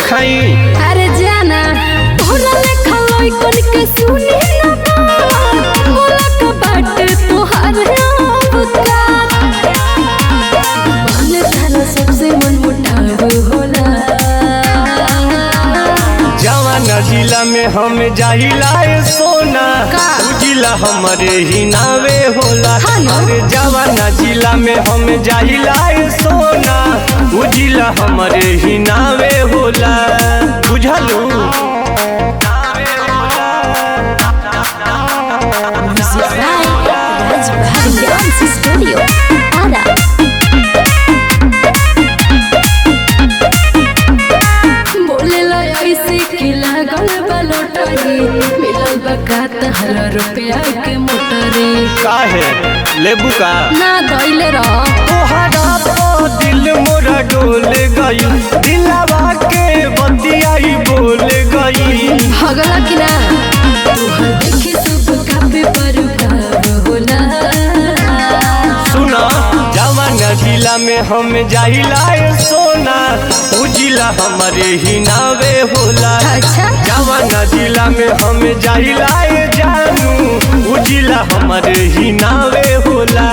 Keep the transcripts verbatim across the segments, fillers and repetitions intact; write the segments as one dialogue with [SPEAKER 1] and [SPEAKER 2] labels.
[SPEAKER 1] खाई।
[SPEAKER 2] अरे जाना तोरा लेखा लइकन के सुनी ना बोला का बाटे तोहार अबका मन थारा सबसे मन मुटाव होला।
[SPEAKER 1] जवाना जिला में हम जाइला सोना जिला हमारे ही नावे होला। अरे जवाना जिला में हम जाइला सोना जिला हमारे ही नावे होला। बुझलू
[SPEAKER 2] स्टूडियो मिलल बका तहरा रुपया के मोटरे
[SPEAKER 1] काहे लेबू का
[SPEAKER 2] ना दैले रह
[SPEAKER 1] तोहरा तो दिल मोरा डोल गई दिलवा के बतियाई बोल गई।
[SPEAKER 2] भगला कि ना तोहर देखे सब कापे पर भाव होला।
[SPEAKER 1] सुना जवाना जिला में हम जाइला सोना जिला हमारे ही नावे होला।
[SPEAKER 2] अच्छा
[SPEAKER 1] जवाना जिला में हम जाइला जानू जिला हमारे ही नावे होला।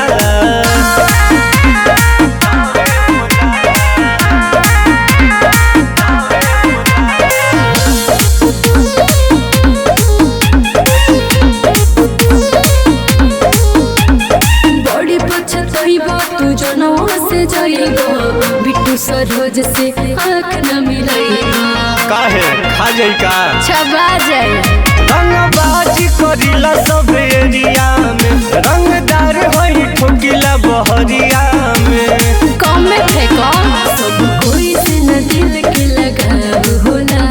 [SPEAKER 2] बड़ी पछताइबा तू जनवा से जाइबा बिट्टू सरोज से आँख न मिलाइबा।
[SPEAKER 1] काहे खा जाई का
[SPEAKER 2] छबा जाई
[SPEAKER 1] रंगबाजी करिला सब एरिया में रंगदार होई ठोकिला बहरिया में।
[SPEAKER 2] कम में फेंको सब कोई से न दिल के लगाव होला।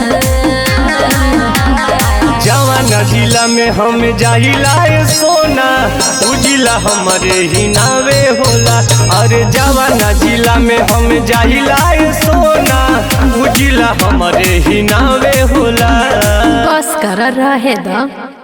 [SPEAKER 1] जवाना जिला में हम जाइला सोना जिला हमारे ही नावे होला। अरे जवाना जिला में हम जाइला सोना जिला हमारे ही नावे होला।
[SPEAKER 2] बस कर रहे दा।